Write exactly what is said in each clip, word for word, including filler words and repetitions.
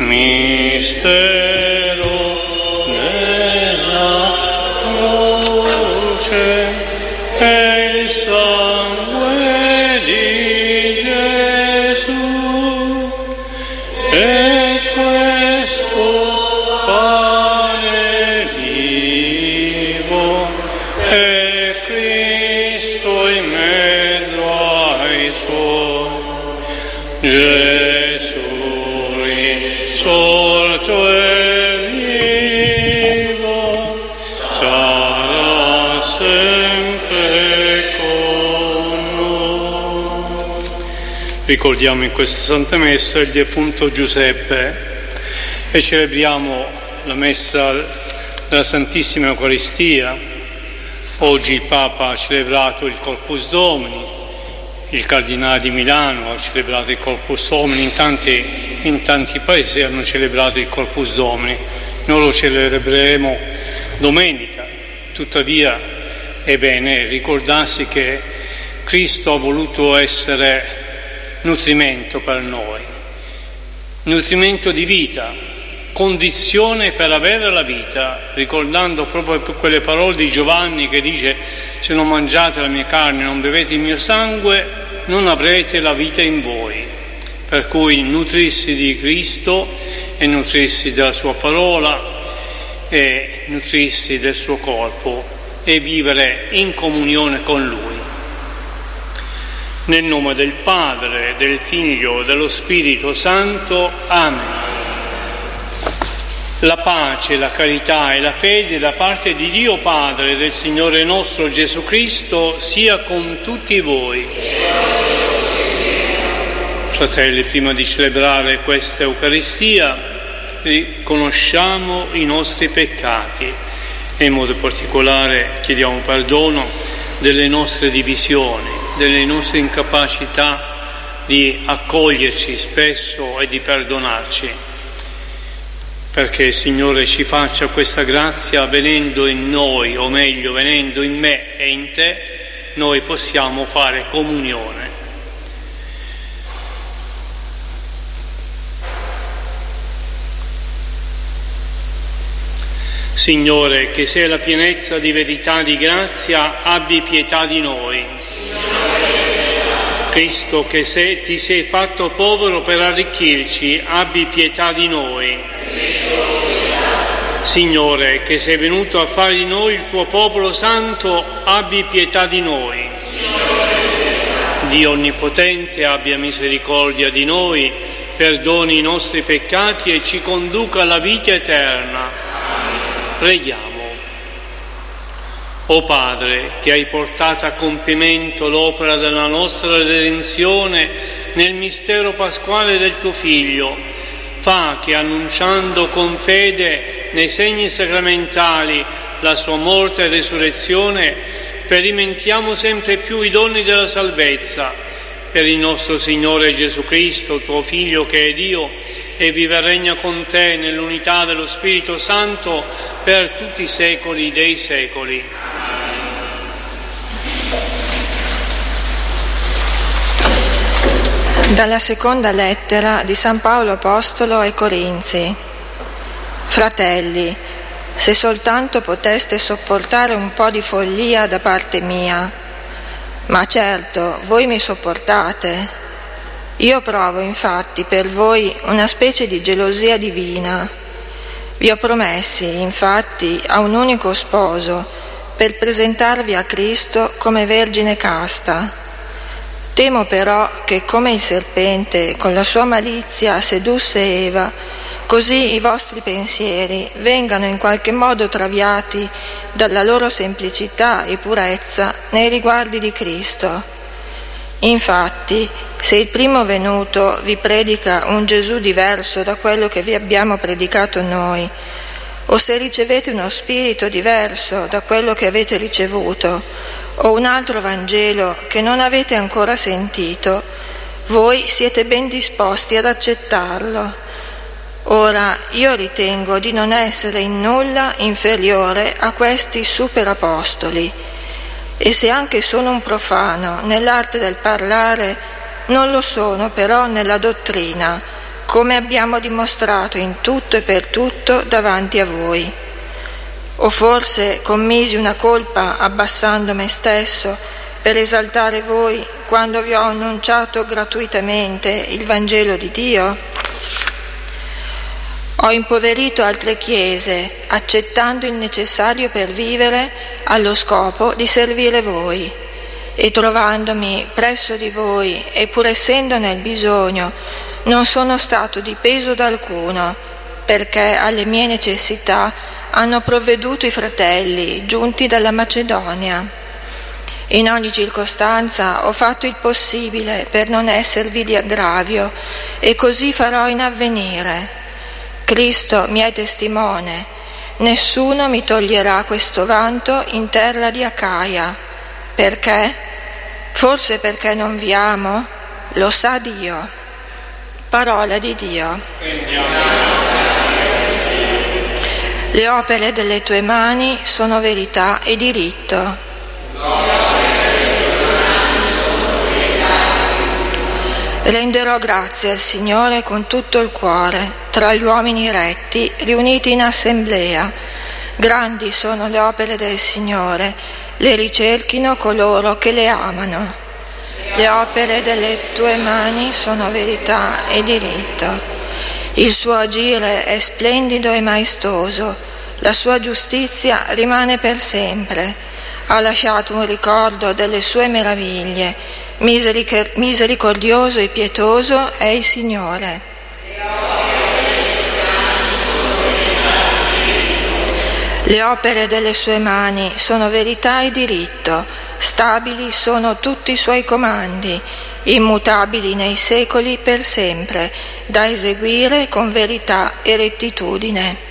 mistero della croce e il sangue di Gesù e questo pane vivo e Cristo in mezzo ai suoi. Gesù risorto e vivo sarà sempre con noi. Ricordiamo in questa Santa Messa il defunto Giuseppe e celebriamo la Messa della Santissima Eucaristia. Oggi il Papa ha celebrato il Corpus Domini, il Cardinale di Milano ha celebrato il Corpus Domini, in tanti, in tanti paesi hanno celebrato il Corpus Domini. Noi lo celebreremo domenica, tuttavia è bene ricordarsi che Cristo ha voluto essere nutrimento per noi, nutrimento di vita, condizione per avere la vita, ricordando proprio quelle parole di Giovanni che dice: se non mangiate la mia carne, non bevete il mio sangue, non avrete la vita in voi. Per cui nutrirsi di Cristo e nutrirsi della sua parola e nutrirsi del suo corpo e vivere in comunione con Lui. Nel nome del Padre, del Figlio, dello Spirito Santo. Amen. La pace, la carità e la fede da parte di Dio Padre e del Signore nostro Gesù Cristo sia con tutti voi. Fratelli, prima di celebrare questa Eucaristia, riconosciamo i nostri peccati e in modo particolare chiediamo perdono delle nostre divisioni, delle nostre incapacità di accoglierci spesso e di perdonarci. Perché il Signore ci faccia questa grazia venendo in noi, o meglio venendo in me e in te, noi possiamo fare comunione. Signore, che sei la pienezza di verità e di grazia, abbi pietà di noi. Cristo, che sei, ti sei fatto povero per arricchirci, abbi pietà di noi. Signore, che sei venuto a fare di noi il tuo popolo santo, abbi pietà di noi. Dio Onnipotente, abbia misericordia di noi, perdoni i nostri peccati e ci conduca alla vita eterna. Preghiamo. O Padre, che hai portato a compimento l'opera della nostra redenzione nel mistero pasquale del tuo Figlio, fa che, annunciando con fede nei segni sacramentali la sua morte e resurrezione, sperimentiamo sempre più i doni della salvezza. Per il nostro Signore Gesù Cristo, tuo Figlio, che è Dio e vive e regna con te nell'unità dello Spirito Santo per tutti i secoli dei secoli. Dalla seconda lettera di San Paolo Apostolo ai Corinzi. Fratelli, se soltanto poteste sopportare un po' di follia da parte mia, ma certo voi mi sopportate. Io provo infatti per voi una specie di gelosia divina. Vi ho promessi infatti a un unico sposo per presentarvi a Cristo come vergine casta. Temo però che come il serpente con la sua malizia sedusse Eva, così i vostri pensieri vengano in qualche modo traviati dalla loro semplicità e purezza nei riguardi di Cristo. Infatti, se il primo venuto vi predica un Gesù diverso da quello che vi abbiamo predicato noi, o se ricevete uno spirito diverso da quello che avete ricevuto, o un altro Vangelo che non avete ancora sentito, voi siete ben disposti ad accettarlo. Ora io ritengo di non essere in nulla inferiore a questi superapostoli, e se anche sono un profano nell'arte del parlare, non lo sono però nella dottrina, come abbiamo dimostrato in tutto e per tutto davanti a voi. O forse commisi una colpa abbassando me stesso per esaltare voi quando vi ho annunciato gratuitamente il Vangelo di Dio? Ho impoverito altre chiese, accettando il necessario per vivere allo scopo di servire voi, e trovandomi presso di voi e pur essendo nel bisogno, non sono stato di peso d'alcuno, perché alle mie necessità hanno provveduto i fratelli giunti dalla Macedonia. In ogni circostanza ho fatto il possibile per non esservi di aggravio, e così farò in avvenire. Cristo mi è testimone, nessuno mi toglierà questo vanto in terra di Acaia. Perché? Forse perché non vi amo? Lo sa Dio. Parola di Dio. Le opere delle tue mani sono verità e diritto. Renderò grazie al Signore con tutto il cuore, tra gli uomini retti, riuniti in assemblea. Grandi sono le opere del Signore, le ricerchino coloro che le amano. Le opere delle tue mani sono verità e diritto. Il suo agire è splendido e maestoso, la sua giustizia rimane per sempre. Ha lasciato un ricordo delle sue meraviglie. Miseric- misericordioso e pietoso è il Signore. Le opere delle sue mani sono verità e diritto, stabili sono tutti i suoi comandi, immutabili nei secoli per sempre, da eseguire con verità e rettitudine.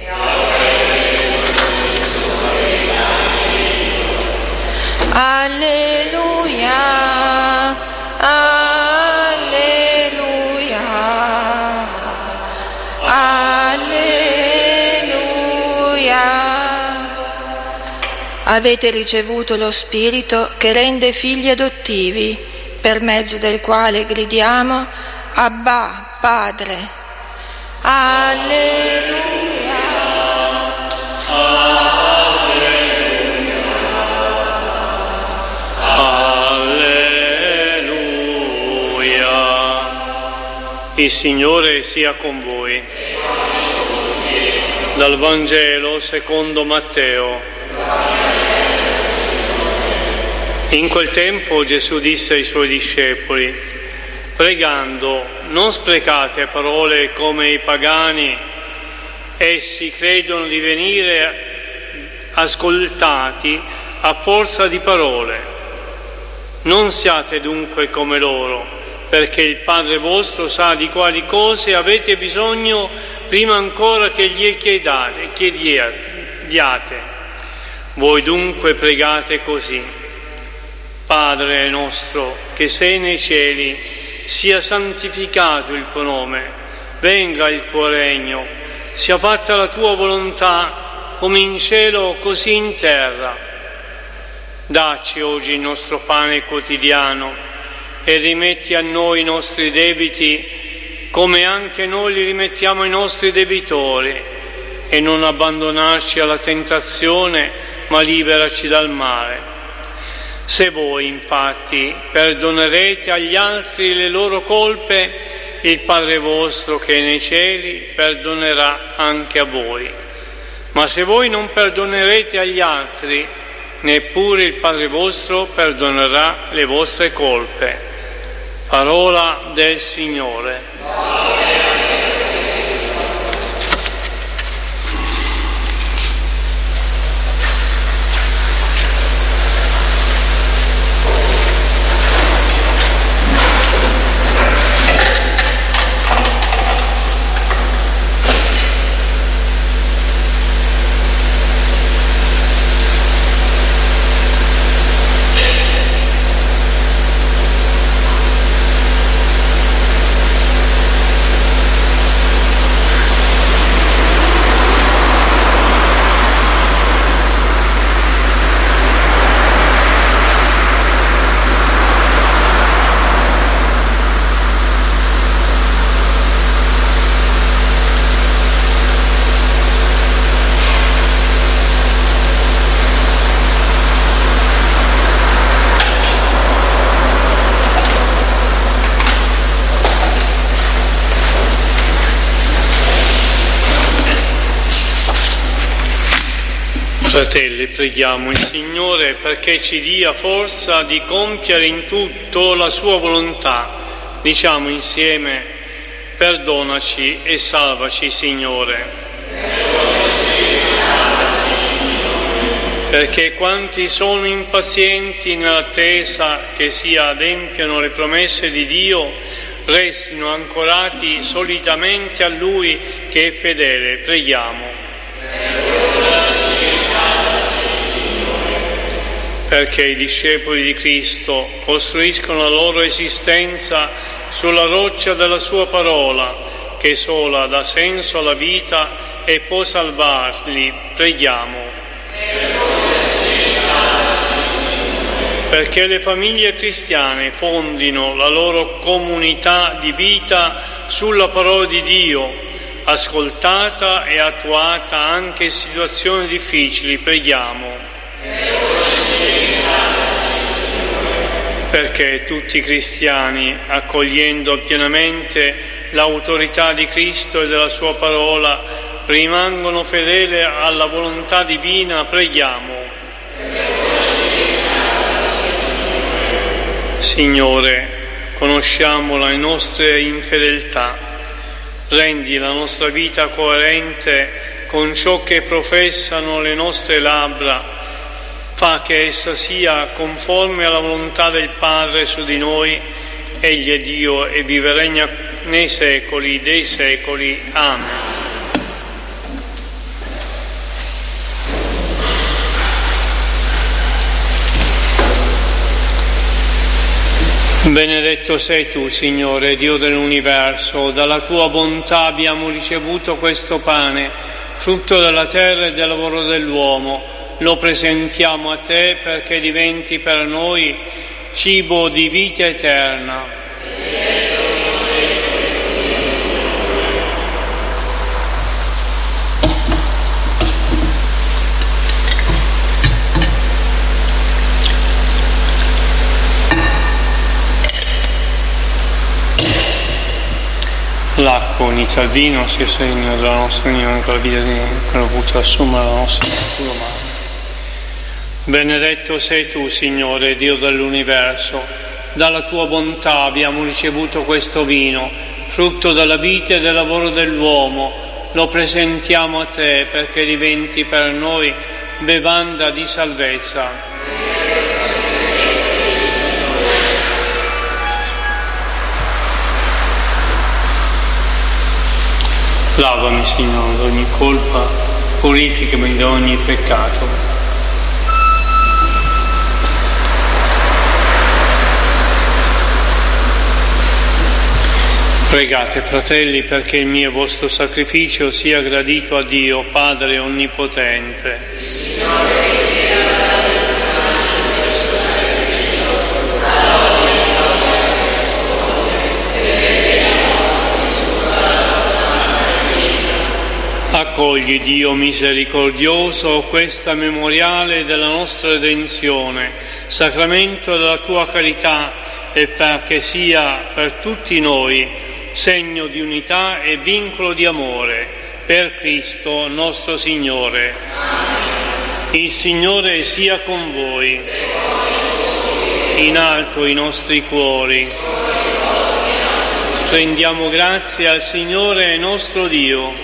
Alleluia. Alleluia, alleluia. Avete ricevuto lo Spirito che rende figli adottivi, per mezzo del quale gridiamo Abba, Padre. Alleluia. Il Signore sia con voi. Dal Vangelo secondo Matteo. In quel tempo Gesù disse ai suoi discepoli: pregando, non sprecate parole come i pagani. Essi credono di venire ascoltati a forza di parole. Non siate dunque come loro, perché il Padre vostro sa di quali cose avete bisogno prima ancora che gli chiedate, chiediate. Voi dunque pregate così: Padre nostro che sei nei cieli, sia santificato il tuo nome, venga il tuo regno, sia fatta la tua volontà come in cielo così in terra. Dacci oggi il nostro pane quotidiano e rimetti a noi i nostri debiti come anche noi li rimettiamo ai nostri debitori, e non abbandonarci alla tentazione, ma liberaci dal male. Se voi infatti perdonerete agli altri le loro colpe, il Padre vostro che è nei cieli perdonerà anche a voi. Ma se voi non perdonerete agli altri, neppure il Padre vostro perdonerà le vostre colpe. Parola del Signore. Fratelli, preghiamo il Signore perché ci dia forza di compiere in tutto la sua volontà. Diciamo insieme: perdonaci e salvaci, Signore. Perché quanti sono impazienti nell'attesa che si adempiano le promesse di Dio, restino ancorati solidamente a Lui che è fedele. Preghiamo. Perché i discepoli di Cristo costruiscono la loro esistenza sulla roccia della sua parola, che sola dà senso alla vita e può salvarli. Preghiamo. Perché le famiglie cristiane fondino la loro comunità di vita sulla parola di Dio, ascoltata e attuata anche in situazioni difficili. Preghiamo. Perché tutti i cristiani, accogliendo pienamente l'autorità di Cristo e della sua parola, rimangono fedeli alla volontà divina. Preghiamo. Signore, conosciamo le nostre infedeltà, rendi la nostra vita coerente con ciò che professano le nostre labbra. Fa che essa sia conforme alla volontà del Padre su di noi. Egli è Dio e vive e regna nei secoli dei secoli. Amen. Benedetto sei tu, Signore, Dio dell'universo. Dalla tua bontà abbiamo ricevuto questo pane, frutto della terra e del lavoro dell'uomo. Lo presentiamo a te perché diventi per noi cibo di vita eterna. L'acqua unita al vino sia segno della nostra unione con la vita che ha voluto assumere la nostra natura umana. Benedetto sei tu, Signore, Dio dell'universo. Dalla tua bontà abbiamo ricevuto questo vino, frutto della vita e del lavoro dell'uomo. Lo presentiamo a te perché diventi per noi bevanda di salvezza. Lavami, Signore, da ogni colpa, purificami da ogni peccato. Pregate, fratelli, perché il mio e vostro sacrificio sia gradito a Dio, Padre Onnipotente. Accogli, Dio misericordioso, questa memoriale della nostra redenzione, sacramento della tua carità, e fa che sia per tutti noi segno di unità e vincolo di amore, per Cristo nostro Signore. Il Signore sia con voi. In alto i nostri cuori. Rendiamo grazie al Signore nostro Dio.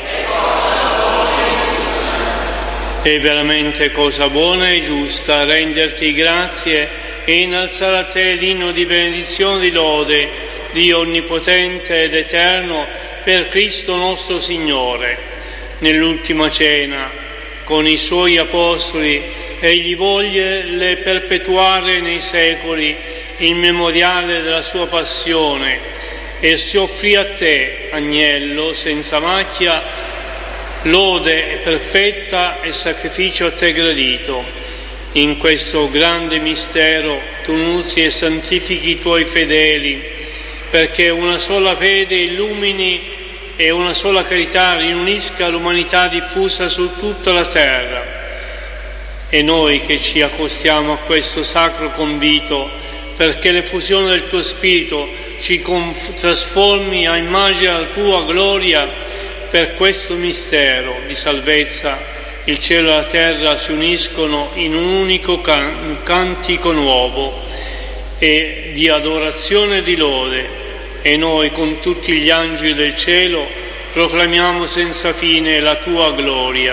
È veramente cosa buona e giusta renderti grazie e innalzare a te l'inno di benedizione e di lode, Dio onnipotente ed eterno, per Cristo nostro Signore. Nell'ultima cena, con i suoi apostoli, egli voglie perpetuare nei secoli il memoriale della sua passione e si offrì a te, agnello senza macchia, lode perfetta e sacrificio a te gradito. In questo grande mistero tu nutri e santifichi i tuoi fedeli, perché una sola fede illumini e una sola carità riunisca l'umanità diffusa su tutta la terra. E noi che ci accostiamo a questo sacro convito, perché l'effusione del tuo Spirito ci conf- trasformi a immagine della tua gloria, per questo mistero di salvezza il cielo e la terra si uniscono in un unico can- cantico nuovo e di adorazione e di lode, e noi con tutti gli angeli del cielo proclamiamo senza fine la tua gloria.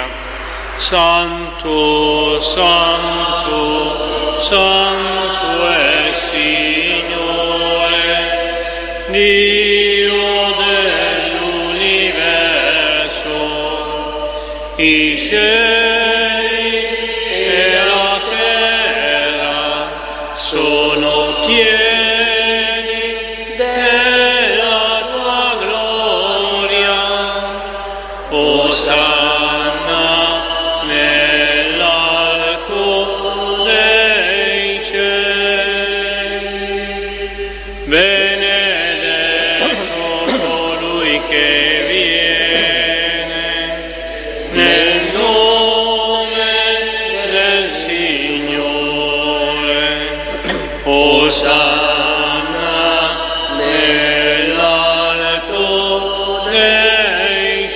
Santo, santo, santo è Signore, Dio dell'universo, i cieli e la terra sono pieni della tua gloria. Osanna nell'alto dei cieli. Benedetto colui che viene nel nome del Signore. Osanna nell'alto dei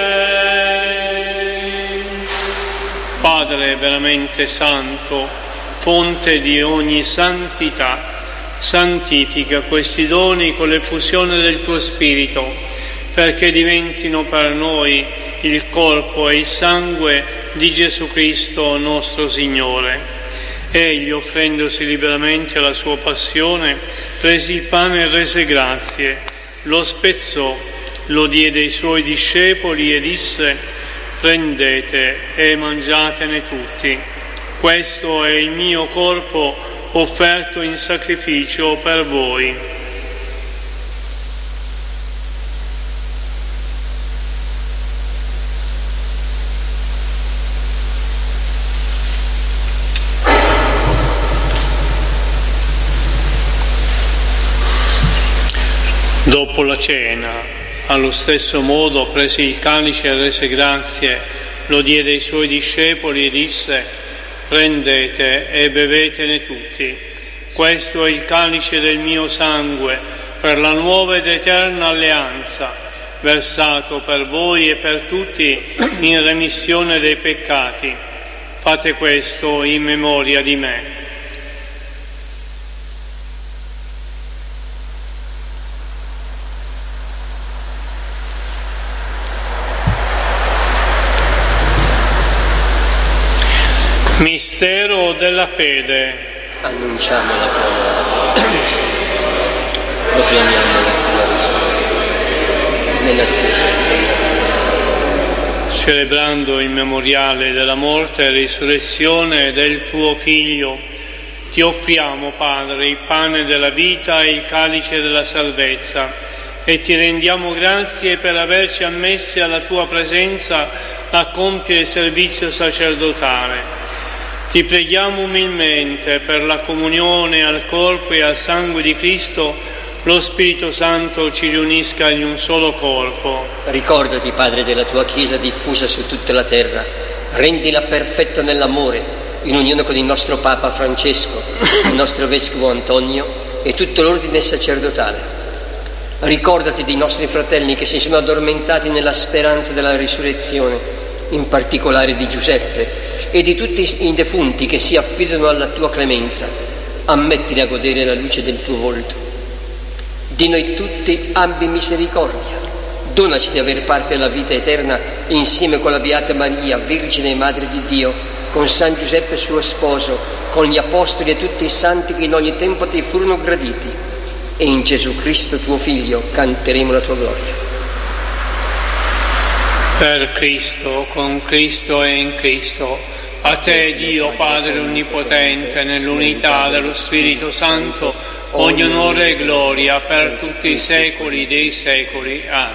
cieli. Padre veramente santo, fonte di ogni santità, santifica questi doni con l'effusione del tuo Spirito, perché diventino per noi il corpo e il sangue di Gesù Cristo nostro Signore. Egli, offrendosi liberamente alla sua passione, prese il pane e rese grazie, lo spezzò, lo diede ai suoi discepoli e disse: prendete e mangiatene tutti. Questo è il mio corpo offerto in sacrificio per voi. Dopo la cena, allo stesso modo, prese il calice e rese grazie, lo diede ai suoi discepoli e disse: prendete e bevetene tutti. Questo è il calice del mio sangue, per la nuova ed eterna alleanza, versato per voi e per tutti in remissione dei peccati. Fate questo in memoria di me. Mistero della fede. Annunciamo la tua morte, proclamiamo la tua risurrezione, nell'attesa della tua. Celebrando il memoriale della morte e risurrezione del tuo Figlio, ti offriamo, Padre, il pane della vita e il calice della salvezza, e ti rendiamo grazie per averci ammessi alla tua presenza a compiere il servizio sacerdotale. Ti preghiamo umilmente per la comunione al corpo e al sangue di Cristo, lo Spirito Santo ci riunisca in un solo corpo. Ricordati, Padre, della tua Chiesa diffusa su tutta la terra, rendila perfetta nell'amore, in unione con il nostro Papa Francesco, il nostro Vescovo Antonio e tutto l'ordine sacerdotale. Ricordati dei nostri fratelli che si sono addormentati nella speranza della risurrezione, in particolare di Giuseppe, e di tutti i defunti che si affidano alla tua clemenza. Ammettili a godere la luce del tuo volto. Di noi tutti abbi misericordia. Donaci di aver parte alla vita eterna insieme con la Beata Maria, Vergine e Madre di Dio, con San Giuseppe suo sposo, con gli Apostoli e tutti i santi che in ogni tempo ti furono graditi. E in Gesù Cristo tuo Figlio canteremo la tua gloria. Per Cristo, con Cristo e in Cristo, a te Dio Padre Onnipotente, nell'unità dello Spirito Santo, ogni onore e gloria per tutti i secoli dei secoli. Amen.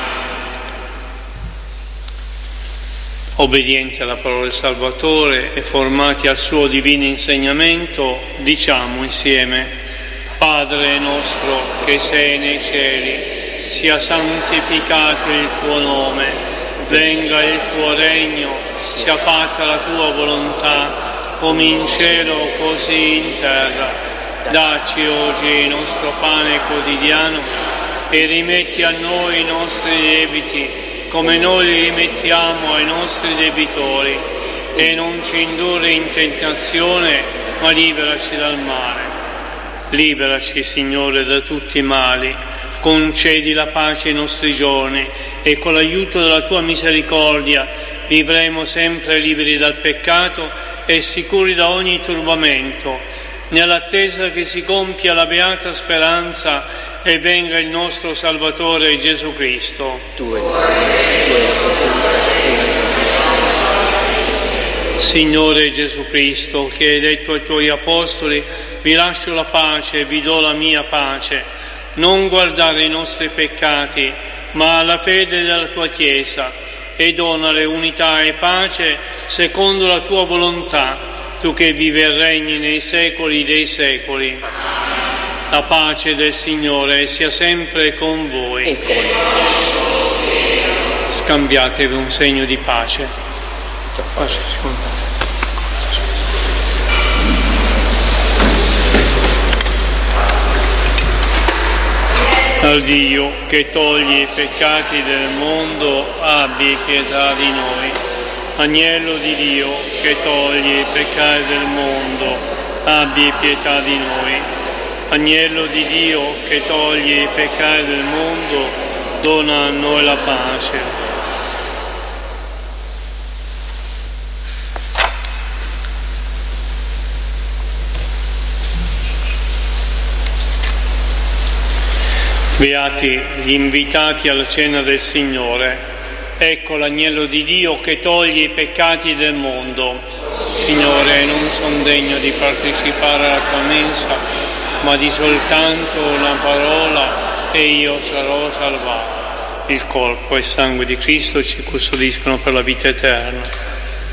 Obbedienti alla parola del Salvatore e formati al suo divino insegnamento, diciamo insieme: Padre nostro che sei nei cieli, sia santificato il tuo nome. Venga il tuo regno, sia fatta la tua volontà, come in cielo così in terra. Dacci oggi il nostro pane quotidiano e rimetti a noi i nostri debiti, come noi li rimettiamo ai nostri debitori, e non ci indurre in tentazione, ma liberaci dal male. Liberaci, Signore, da tutti i mali, concedi la pace ai nostri giorni e con l'aiuto della Tua misericordia vivremo sempre liberi dal peccato e sicuri da ogni turbamento, nell'attesa che si compia la beata speranza e venga il nostro Salvatore Gesù Cristo. Tu Signore Gesù Cristo, che hai detto ai Tuoi Apostoli: vi lascio la pace, vi do la mia pace, non guardare i nostri peccati, ma alla fede della Tua Chiesa, e donare unità e pace secondo la Tua volontà, Tu che vivi e regni nei secoli dei secoli. La pace del Signore sia sempre con voi. E con Scambiatevi un segno di pace. Pace, Al Dio che toglie i peccati del mondo, abbi pietà di noi. Agnello di Dio che toglie i peccati del mondo, abbi pietà di noi. Agnello di Dio che toglie i peccati del mondo, dona a noi la pace. Beati gli invitati alla cena del Signore. Ecco l'agnello di Dio che toglie i peccati del mondo. Signore, non sono degno di partecipare alla tua mensa, ma di soltanto una parola e io sarò salvato. Il corpo e il sangue di Cristo ci custodiscono per la vita eterna.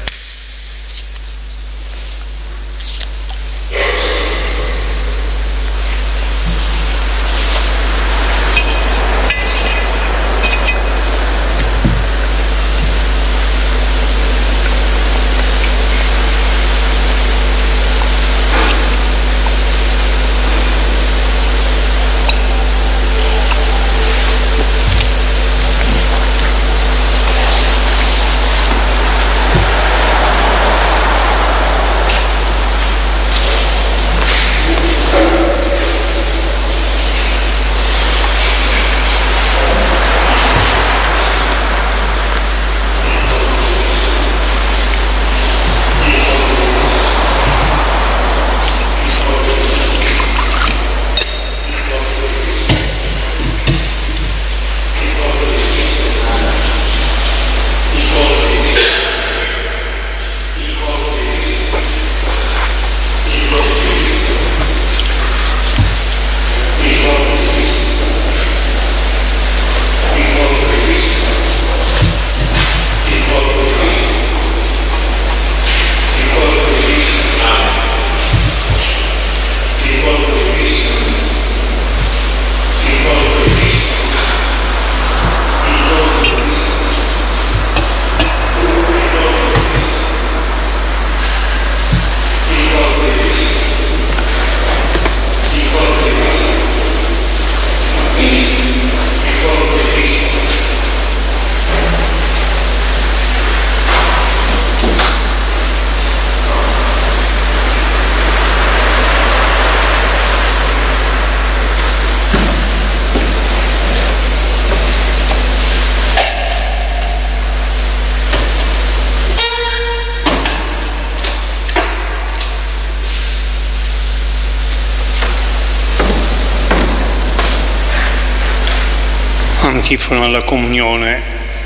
Antifona alla comunione.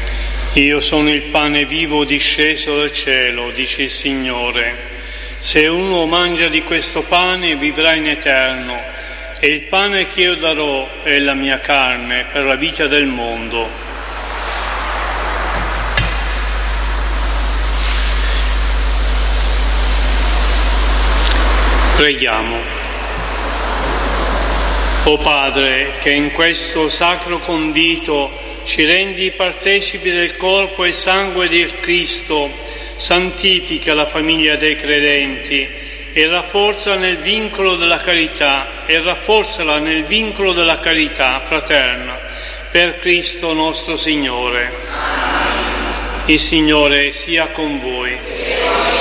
Io sono il pane vivo disceso dal cielo, dice il Signore. Se uno mangia di questo pane vivrà in eterno, e il pane che io darò è la mia carne per la vita del mondo. Preghiamo. O Padre, che in questo sacro convito ci rendi partecipi del corpo e sangue di Cristo, santifica la famiglia dei credenti e rafforza nel vincolo della carità e rafforzala nel vincolo della carità fraterna, per Cristo nostro Signore. Il Signore sia con voi.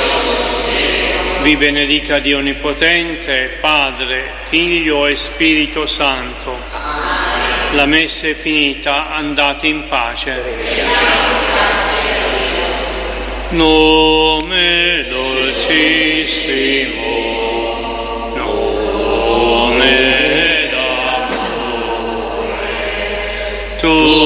Vi benedica Dio Onnipotente, Padre, Figlio e Spirito Santo. La messa è finita, andate in pace. Nome dolcissimo, nome d'amore, tu